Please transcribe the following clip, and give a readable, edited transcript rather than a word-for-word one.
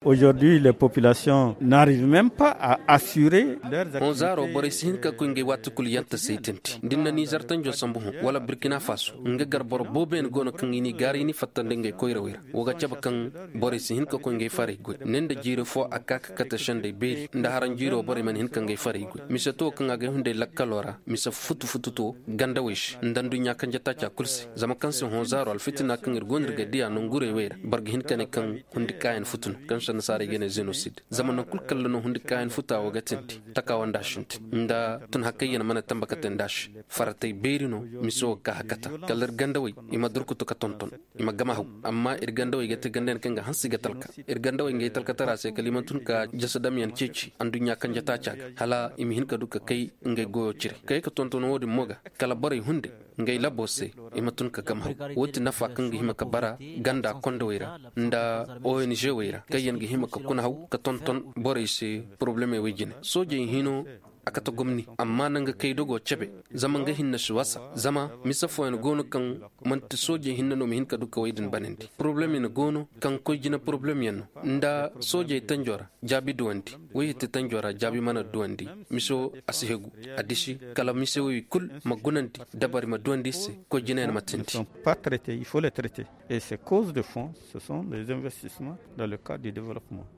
Aujourd'hui, les populations n'arrivent même pas à assurer leurs activités. On zaro bore sin ka kunge watu kuliyanta seitinti. Dinna ni zartan jo sambuhu wala Burkina Faso. Nga garbor boben gono kangini gari ni fatande nge koirawira. Woga chaba kan bore sin ka kunge fare gwe. Nenda jiro fo akaka kata shande be nda haran jiro bore man hin kange fare gwe. Misa to kanga ge hunde lakkalora misa futu to ganda wish. Ndandu nya kanja tacha kulsi. Zama kanse hon zaro al fitina kangir gonir ga dia no ngure wera. Bargi hin kane kan hundi kayan futun. Kansa nasare gene genocide. Zama no kul kallo hundi kayan futa woga tinti. Takawan dashinti. Nda tun hakayya mana tambakaten dash. Faratay berino miso ka hakata. Kalar gandawai ima durkuto ka tonton. Ima gamahu. Amma irgandawai gete ganden kanga hansi gatalka. Irgandawai ngai talka tarase kalimantun ka jasadam yan ceci. Andunya kanja tacaga. Hala imi hin ka duka kai ngai goyo cire. Kai ka tonton wodi moga. Kala bare hunde. Ngai labose ima tun ka gamahu. Woti nafa kanga hima ka bara ganda konda wera. Nda ONG wera. Kayan hima ka kunahu ka tonton bore se probleme wejine. Soje hino akata gomni amma nanga kai dogo chebe zaman ga hinna shuwasa zama misafo en gono kan manti soje hinna no hin ka duka waydin banendi problem en gono kan ko jina problem yan nda soje tanjora jabi duwandi wayete tanjora jabi mana duwandi miso asihegu adishi kala miso wi kul magunanti dabari ma duwandi se ko jina en matenti pas traité, il faut les traiter et ces causes de fond ce sont les investissements dans le cadre du développement.